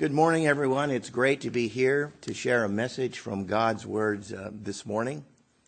Good morning, everyone. It's great to be here to share a message from God's words this morning.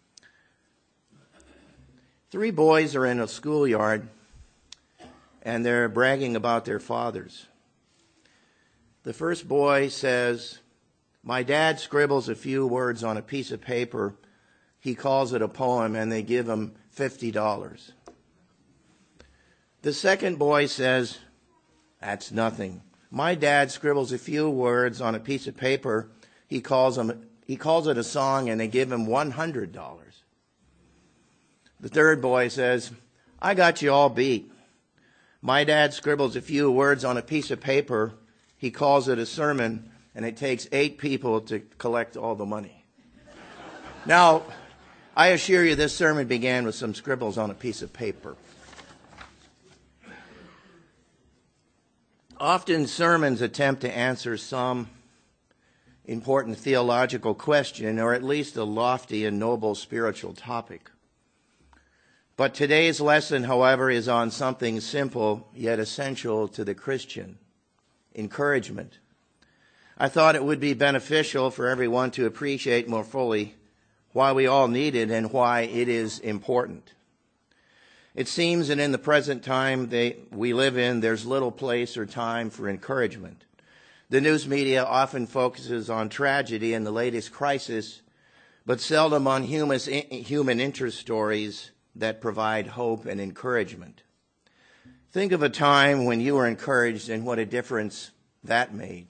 3 boys are in a schoolyard, and they're bragging about their fathers. The first boy says, "My dad scribbles a few words on a piece of paper. He calls it a poem, and they give him $50. The second boy says, "That's nothing. My dad scribbles a few words on a piece of paper. He calls it a song, and they give him $100. The third boy says, "I got you all beat. My dad scribbles a few words on a piece of paper. He calls it a sermon, and it takes 8 people to collect all the money." Now, I assure you this sermon began with some scribbles on a piece of paper. Often sermons attempt to answer some important theological question, or at least a lofty and noble spiritual topic. But today's lesson, however, is on something simple yet essential to the Christian: encouragement. I thought it would be beneficial for everyone to appreciate more fully why we all need it and why it is important. It seems that in the present time we live in, there's little place or time for encouragement. The news media often focuses on tragedy and the latest crisis, but seldom on human interest stories that provide hope and encouragement. Think of a time when you were encouraged and what a difference that made.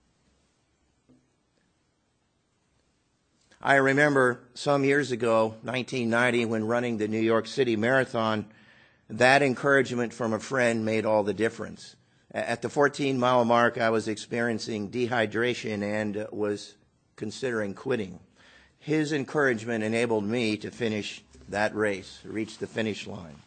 I remember some years ago, 1990, when running the New York City Marathon, that encouragement from a friend made all the difference. At the 14-mile mark, I was experiencing dehydration and was considering quitting. His encouragement enabled me to finish that race, reach the finish line.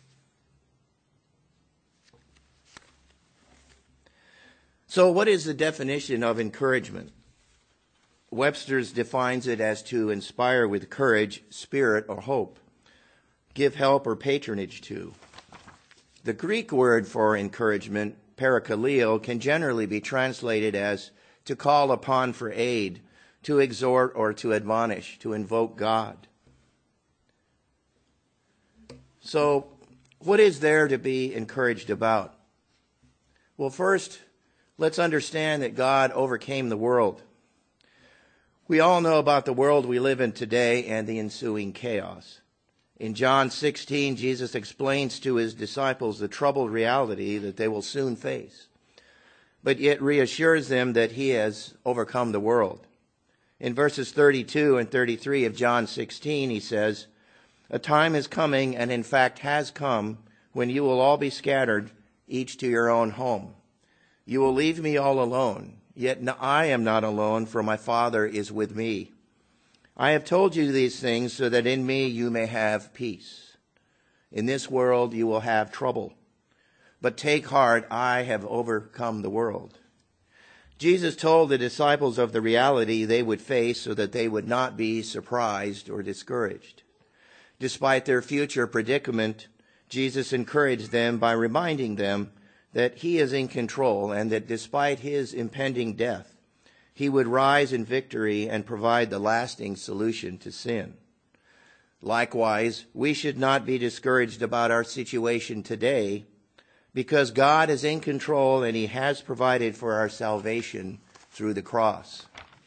So what is the definition of encouragement? Webster's defines it as to inspire with courage, spirit, or hope, give help or patronage to. The Greek word for encouragement, parakaleo, can generally be translated as to call upon for aid, to exhort or to admonish, to invoke God. So, what is there to be encouraged about? Well, first, let's understand that God overcame the world. We all know about the world we live in today and the ensuing chaos. In John 16, Jesus explains to his disciples the troubled reality that they will soon face, but yet reassures them that he has overcome the world. In verses 32 and 33 of John 16, he says, "A time is coming, and in fact has come, when you will all be scattered, each to your own home. You will leave me all alone, yet I am not alone, for my Father is with me. I have told you these things so that in me you may have peace. In this world you will have trouble, but take heart, I have overcome the world." Jesus told the disciples of the reality they would face so that they would not be surprised or discouraged. Despite their future predicament, Jesus encouraged them by reminding them that he is in control and that despite his impending death, he would rise in victory and provide the lasting solution to sin. Likewise, we should not be discouraged about our situation today, because God is in control and he has provided for our salvation through the cross.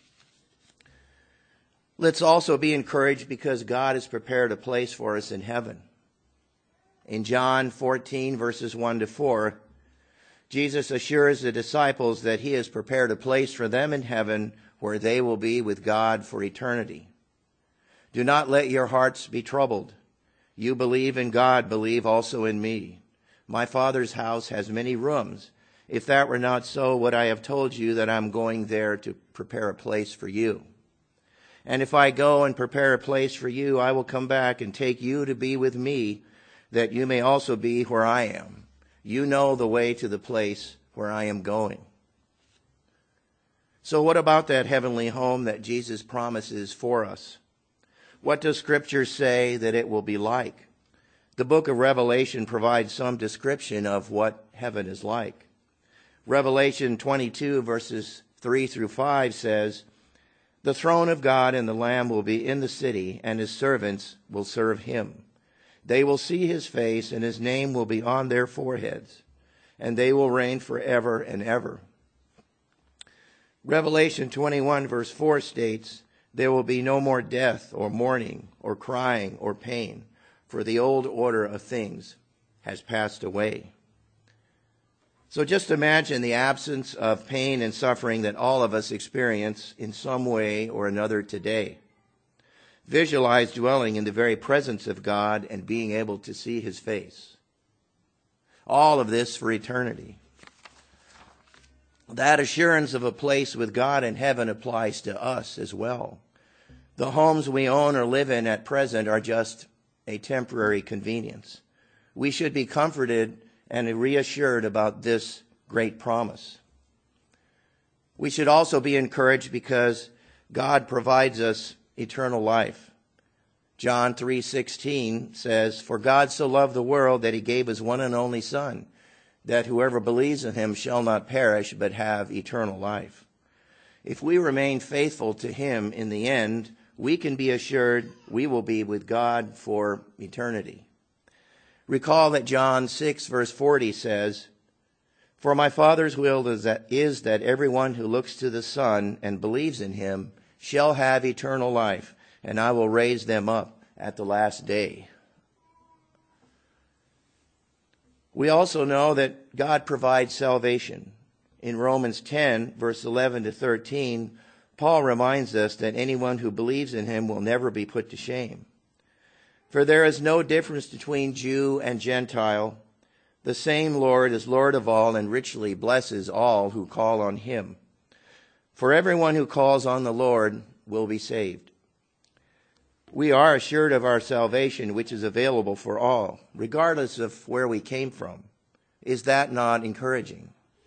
Let's also be encouraged because God has prepared a place for us in heaven. In John 14, verses 1 to 4, Jesus assures the disciples that he has prepared a place for them in heaven where they will be with God for eternity. "Do not let your hearts be troubled. You believe in God, believe also in me. My Father's house has many rooms. If that were not so, would I have told you that I'm going there to prepare a place for you? And if I go and prepare a place for you, I will come back and take you to be with me, that you may also be where I am. You know the way to the place where I am going." So what about that heavenly home that Jesus promises for us? What does Scripture say that it will be like? The book of Revelation provides some description of what heaven is like. Revelation 22, verses 3 through 5 says, "The throne of God and the Lamb will be in the city, and his servants will serve him. They will see his face, and his name will be on their foreheads, and they will reign forever and ever." Revelation 21, verse 4 states, "There will be no more death or mourning or crying or pain, for the old order of things has passed away." So just imagine the absence of pain and suffering that all of us experience in some way or another today. Visualize dwelling in the very presence of God and being able to see his face. All of this for eternity. That assurance of a place with God in heaven applies to us as well. The homes we own or live in at present are just a temporary convenience. We should be comforted and reassured about this great promise. We should also be encouraged because God provides us eternal life. John 3:16 says, "For God so loved the world that he gave his one and only Son, that whoever believes in him shall not perish but have eternal life." If we remain faithful to him in the end, we can be assured we will be with God for eternity. Recall that John 6, verse 40 says, "For my Father's will is that everyone who looks to the Son and believes in him shall have eternal life, and I will raise them up at the last day." We also know that God provides salvation. In Romans 10, verse 11 to 13, Paul reminds us that anyone who believes in him will never be put to shame. "For there is no difference between Jew and Gentile. The same Lord is Lord of all and richly blesses all who call on him. For everyone who calls on the Lord will be saved." We are assured of our salvation, which is available for all, regardless of where we came from. Is that not encouraging?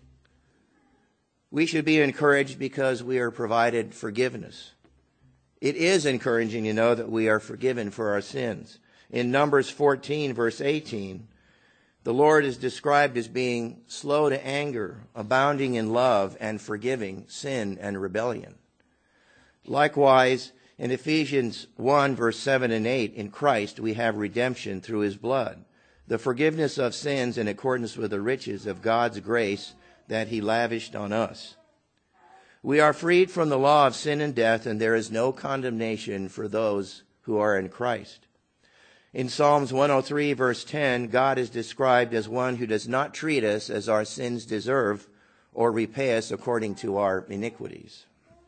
We should be encouraged because we are provided forgiveness. It is encouraging to know that we are forgiven for our sins. In Numbers 14, verse 18, the Lord is described as being slow to anger, abounding in love, and forgiving sin and rebellion. Likewise, in Ephesians 1, verse 7 and 8, in Christ we have redemption through his blood, the forgiveness of sins in accordance with the riches of God's grace that he lavished on us. We are freed from the law of sin and death, and there is no condemnation for those who are in Christ. In Psalms 103, verse 10, God is described as one who does not treat us as our sins deserve or repay us according to our iniquities.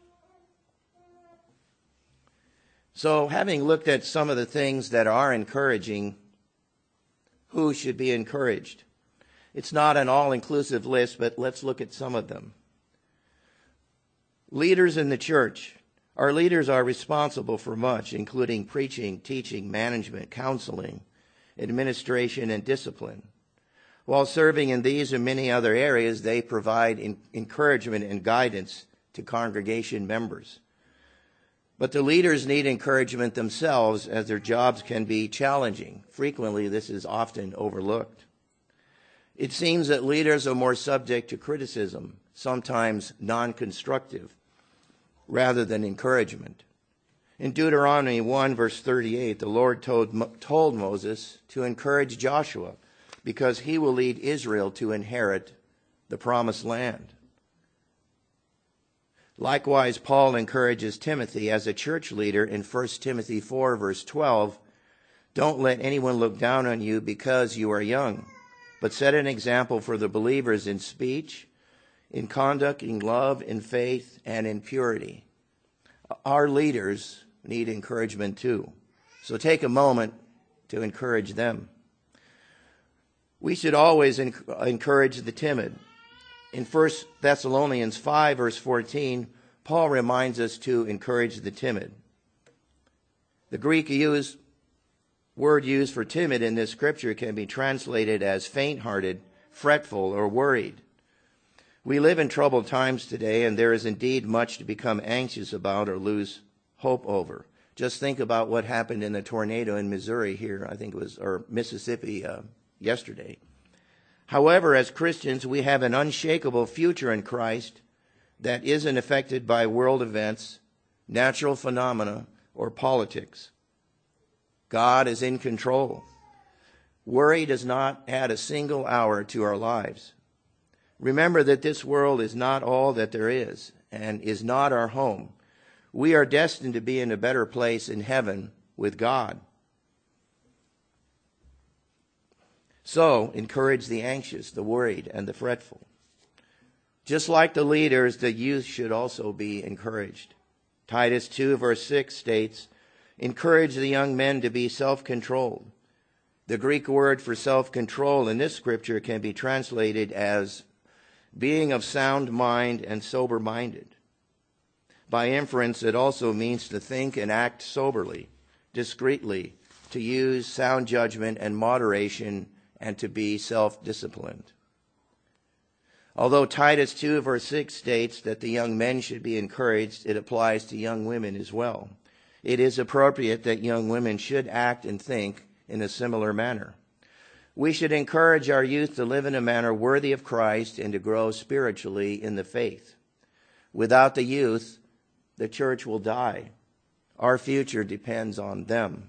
So, having looked at some of the things that are encouraging, who should be encouraged? It's not an all-inclusive list, but let's look at some of them. Leaders in the church. Our leaders are responsible for much, including preaching, teaching, management, counseling, administration, and discipline. While serving in these and many other areas, they provide encouragement and guidance to congregation members. But the leaders need encouragement themselves, as their jobs can be challenging. Frequently, this is often overlooked. It seems that leaders are more subject to criticism, sometimes non-constructive, rather than encouragement. In Deuteronomy 1, verse 38, the Lord told Moses to encourage Joshua because he will lead Israel to inherit the promised land. Likewise, Paul encourages Timothy as a church leader in 1 Timothy 4, verse 12, "Don't let anyone look down on you because you are young, but set an example for the believers in speech, in conduct, in love, in faith, and in purity." Our leaders need encouragement too. So take a moment to encourage them. We should always encourage the timid. In 1 Thessalonians 5, verse 14, Paul reminds us to encourage the timid. The Greek word used for timid in this scripture can be translated as faint-hearted, fretful, or worried. We live in troubled times today, and there is indeed much to become anxious about or lose hope over. Just think about what happened in the tornado in Missouri here, I think it was, or Mississippi yesterday. However, as Christians, we have an unshakable future in Christ that isn't affected by world events, natural phenomena, or politics. God is in control. Worry does not add a single hour to our lives. Remember that this world is not all that there is and is not our home. We are destined to be in a better place in heaven with God. So, encourage the anxious, the worried, and the fretful. Just like the leaders, the youth should also be encouraged. Titus 2 verse 6 states, encourage the young men to be self-controlled. The Greek word for self-control in this scripture can be translated as being of sound mind and sober-minded. By inference, it also means to think and act soberly, discreetly, to use sound judgment and moderation, and to be self-disciplined. Although Titus 2 verse 6 states that the young men should be encouraged, it applies to young women as well. It is appropriate that young women should act and think in a similar manner. We should encourage our youth to live in a manner worthy of Christ and to grow spiritually in the faith. Without the youth, the church will die. Our future depends on them.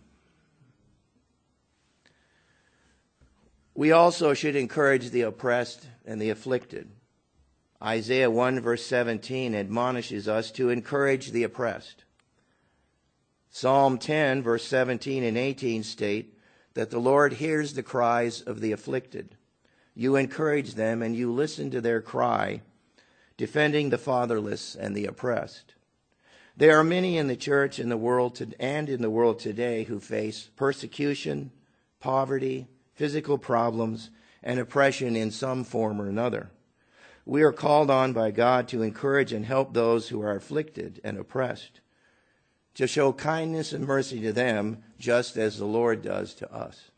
We also should encourage the oppressed and the afflicted. Isaiah 1 verse 17 admonishes us to encourage the oppressed. Psalm 10 verse 17 and 18 state that the Lord hears the cries of the afflicted. You encourage them and you listen to their cry, defending the fatherless and the oppressed. There are many in the church and in the world today who face persecution, poverty, physical problems, and oppression in some form or another. We are called on by God to encourage and help those who are afflicted and oppressed, to show kindness and mercy to them just as the Lord does to us.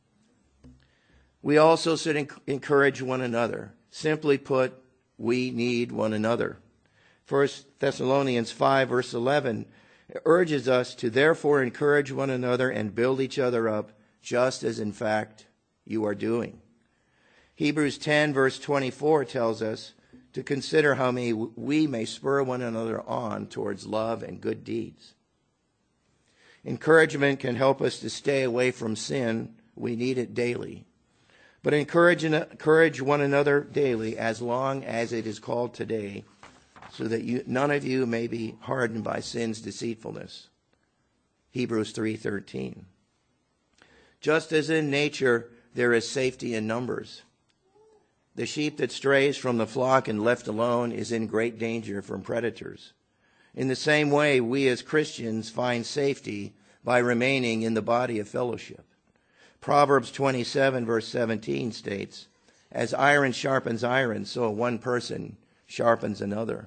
We also should encourage one another. Simply put, we need one another. 1 Thessalonians 5 verse 11 urges us to therefore encourage one another and build each other up, just as in fact you are doing. Hebrews 10 verse 24 tells us to consider how we may spur one another on towards love and good deeds. Encouragement can help us to stay away from sin. We need it daily. But encourage one another daily as long as it is called today, so that none of you may be hardened by sin's deceitfulness. Hebrews 3:13. Just as in nature there is safety in numbers, the sheep that strays from the flock and left alone is in great danger from predators. In the same way, we as Christians find safety by remaining in the body of fellowship. Proverbs 27 verse 17 states, as iron sharpens iron, so one person sharpens another.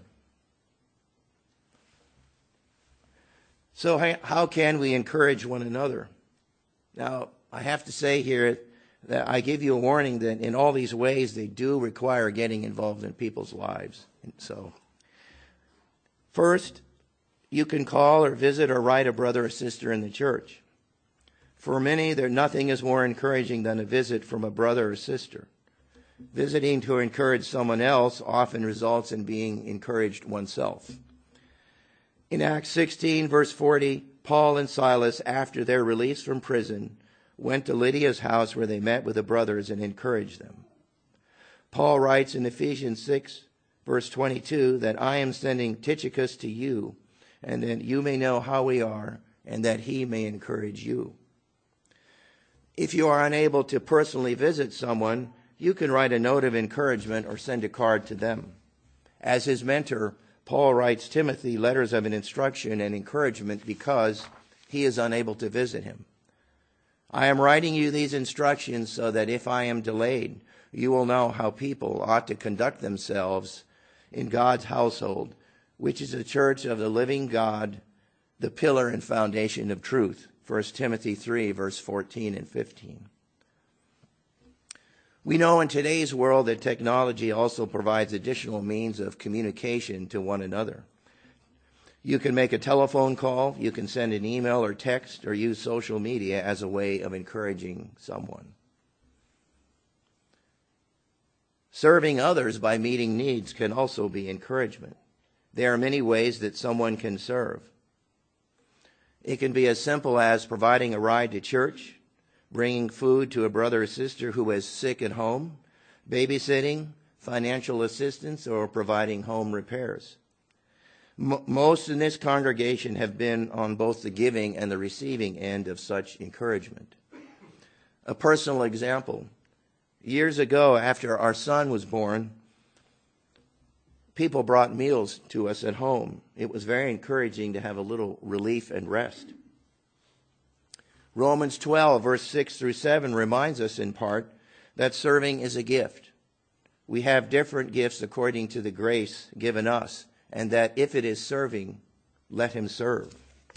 So how can we encourage one another? Now, I have to say here that I give you a warning that in all these ways, they do require getting involved in people's lives. And so, first, you can call or visit or write a brother or sister in the church. For many, nothing is more encouraging than a visit from a brother or sister. Visiting to encourage someone else often results in being encouraged oneself. In Acts 16, verse 40, Paul and Silas, after their release from prison, went to Lydia's house where they met with the brothers and encouraged them. Paul writes in Ephesians 6, verse 22, that I am sending Tychicus to you, and that you may know how we are, and that he may encourage you. If you are unable to personally visit someone, you can write a note of encouragement or send a card to them. As his mentor, Paul writes Timothy letters of instruction and encouragement because he is unable to visit him. I am writing you these instructions so that if I am delayed, you will know how people ought to conduct themselves in God's household, which is the church of the living God, the pillar and foundation of truth. 1 Timothy 3, verse 14 and 15. We know in today's world that technology also provides additional means of communication to one another. You can make a telephone call, you can send an email or text, or use social media as a way of encouraging someone. Serving others by meeting needs can also be encouragement. There are many ways that someone can serve. It can be as simple as providing a ride to church, bringing food to a brother or sister who is sick at home, babysitting, financial assistance, or providing home repairs. Most in this congregation have been on both the giving and the receiving end of such encouragement. A personal example. Years ago, after our son was born, people brought meals to us at home. It was very encouraging to have a little relief and rest. Romans 12, verse 6 through 7 reminds us in part that serving is a gift. We have different gifts according to the grace given us, and that if it is serving, let him serve.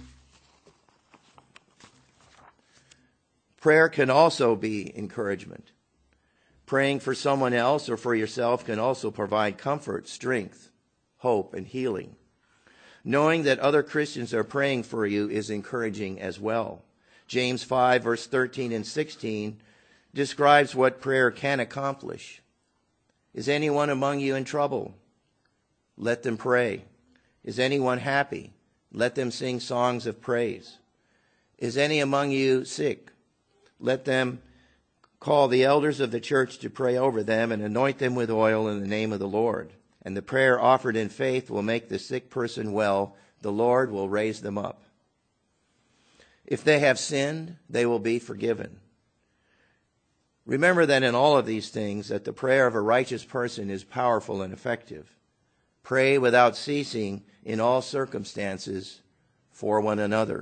Prayer can also be encouragement. Praying for someone else or for yourself can also provide comfort, strength, hope, and healing. Knowing that other Christians are praying for you is encouraging as well. James 5, verse 13 and 16 describes what prayer can accomplish. Is anyone among you in trouble? Let them pray. Is anyone happy? Let them sing songs of praise. Is any among you sick? Let them call the elders of the church to pray over them and anoint them with oil in the name of the Lord. And the prayer offered in faith will make the sick person well. The Lord will raise them up. If they have sinned, they will be forgiven. Remember that in all of these things, that the prayer of a righteous person is powerful and effective. Pray without ceasing in all circumstances for one another.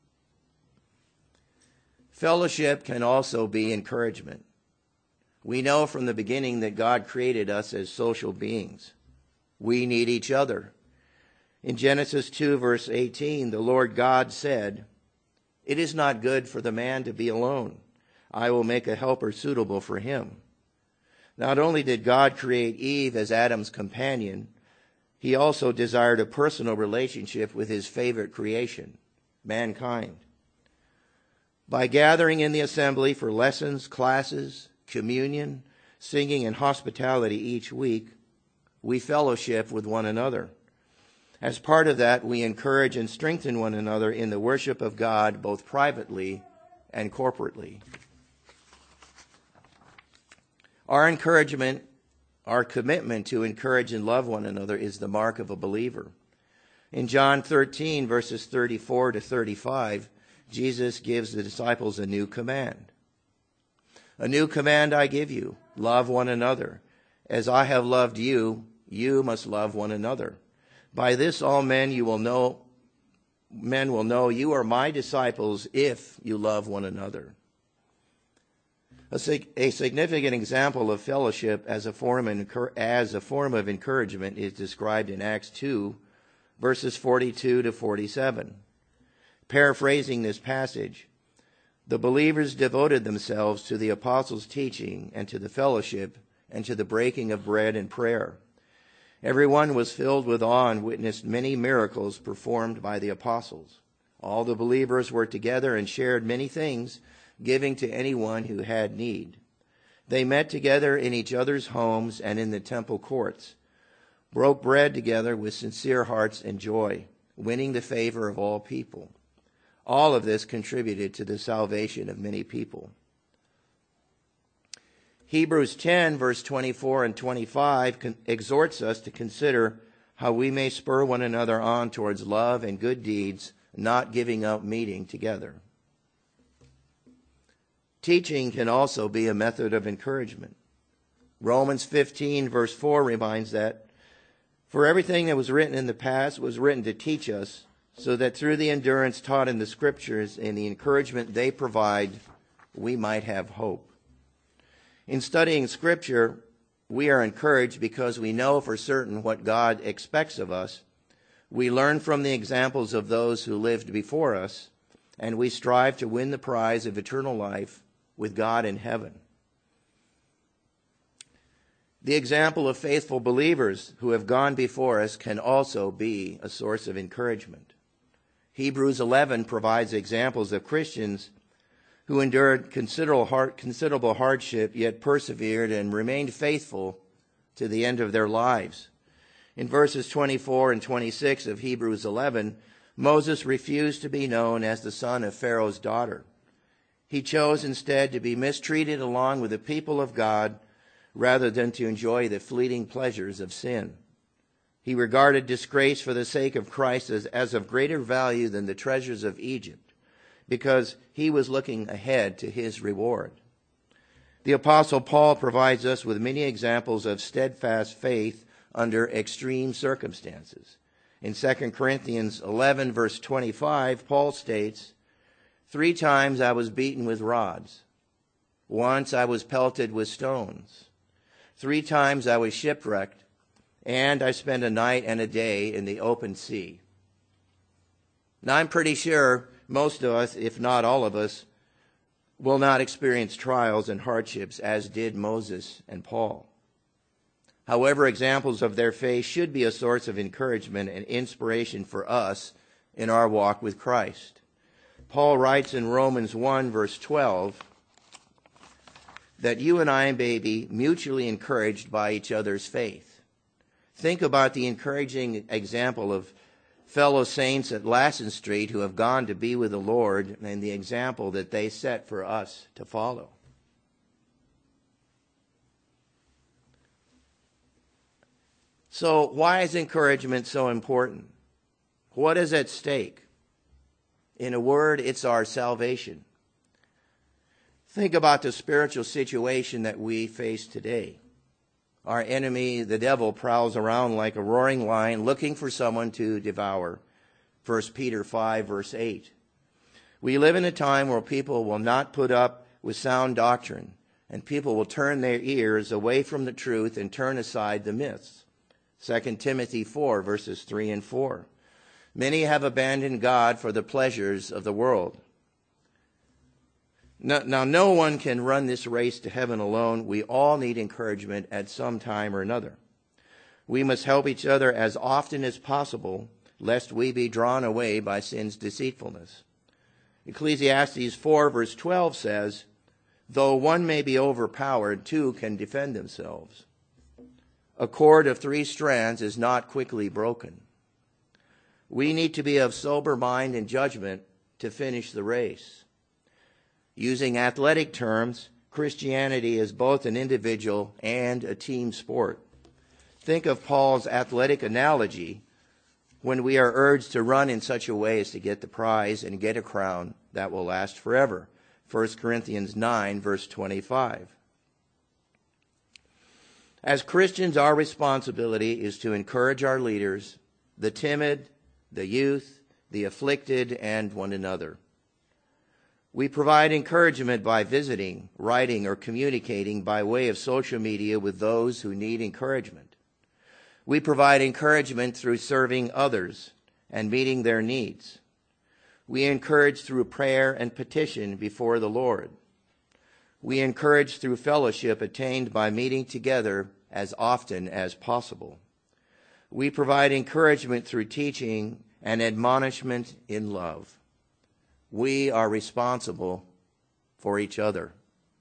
Fellowship can also be encouragement. We know from the beginning that God created us as social beings. We need each other. In Genesis 2, verse 18, the Lord God said, "It is not good for the man to be alone. I will make a helper suitable for him." Not only did God create Eve as Adam's companion, he also desired a personal relationship with his favorite creation, mankind. By gathering in the assembly for lessons, classes, communion, singing, and hospitality each week, we fellowship with one another. As part of that, we encourage and strengthen one another in the worship of God, both privately and corporately. Our encouragement, our commitment to encourage and love one another is the mark of a believer. In John 13, verses 34 to 35, Jesus gives the disciples a new command. "A new command I give you, love one another. As I have loved you, you must love one another. By this all men will know you are my disciples if you love one another." A significant example of fellowship as a form of encouragement is described in Acts 2, verses 42 to 47. Paraphrasing this passage, the believers devoted themselves to the apostles' teaching and to the fellowship and to the breaking of bread and prayer. Everyone was filled with awe and witnessed many miracles performed by the apostles. All the believers were together and shared many things, giving to anyone who had need. They met together in each other's homes and in the temple courts, broke bread together with sincere hearts and joy, winning the favor of all people. All of this contributed to the salvation of many people. Hebrews 10, verse 24 and 25 exhorts us to consider how we may spur one another on towards love and good deeds, not giving up meeting together. Teaching can also be a method of encouragement. Romans 15, verse 4 reminds that, "For everything that was written in the past was written to teach us, so that through the endurance taught in the Scriptures and the encouragement they provide, we might have hope." In studying Scripture, we are encouraged because we know for certain what God expects of us. We learn from the examples of those who lived before us, and we strive to win the prize of eternal life with God in heaven. The example of faithful believers who have gone before us can also be a source of encouragement. Hebrews 11 provides examples of Christians who endured considerable hardship, yet persevered and remained faithful to the end of their lives. In verses 24 and 26 of Hebrews 11, Moses refused to be known as the son of Pharaoh's daughter. He chose instead to be mistreated along with the people of God rather than to enjoy the fleeting pleasures of sin. He regarded disgrace for the sake of Christ as of greater value than the treasures of Egypt, because he was looking ahead to his reward. The Apostle Paul provides us with many examples of steadfast faith under extreme circumstances. In 2 Corinthians 11, verse 25, Paul states, 3 times I was beaten with rods. Once I was pelted with stones. 3 times I was shipwrecked, and I spent a night and a day in the open sea. Now, I'm pretty sure most of us, if not all of us, will not experience trials and hardships as did Moses and Paul. However, examples of their faith should be a source of encouragement and inspiration for us in our walk with Christ. Paul writes in Romans 1, verse 12, that you and I may be mutually encouraged by each other's faith. Think about the encouraging example of fellow saints at Lassen Street who have gone to be with the Lord and the example that they set for us to follow. So why is encouragement so important? What is at stake? In a word, it's our salvation. Think about the spiritual situation that we face today. Our enemy, the devil, prowls around like a roaring lion looking for someone to devour. 1 Peter 5, verse 8. We live in a time where people will not put up with sound doctrine, and people will turn their ears away from the truth and turn aside the myths. 2 Timothy 4, verses 3 and 4. Many have abandoned God for the pleasures of the world. Now, no one can run this race to heaven alone. We all need encouragement at some time or another. We must help each other as often as possible, lest we be drawn away by sin's deceitfulness. Ecclesiastes 4, verse 12 says, though one may be overpowered, 2 can defend themselves. A cord of 3 strands is not quickly broken. We need to be of sober mind and judgment to finish the race. Using athletic terms, Christianity is both an individual and a team sport. Think of Paul's athletic analogy when we are urged to run in such a way as to get the prize and get a crown that will last forever. 1 Corinthians 9, verse 25. As Christians, our responsibility is to encourage our leaders, the timid, the youth, the afflicted, and one another. We provide encouragement by visiting, writing, or communicating by way of social media with those who need encouragement. We provide encouragement through serving others and meeting their needs. We encourage through prayer and petition before the Lord. We encourage through fellowship attained by meeting together as often as possible. We provide encouragement through teaching and admonishment in love. We are responsible for each other.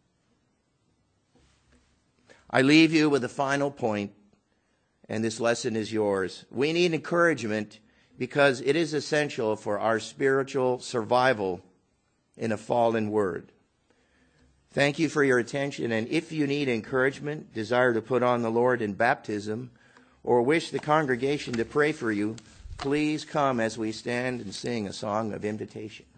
I leave you with a final point, and this lesson is yours. We need encouragement because it is essential for our spiritual survival in a fallen world. Thank you for your attention, and if you need encouragement, desire to put on the Lord in baptism, or wish the congregation to pray for you, please come as we stand and sing a song of invitation.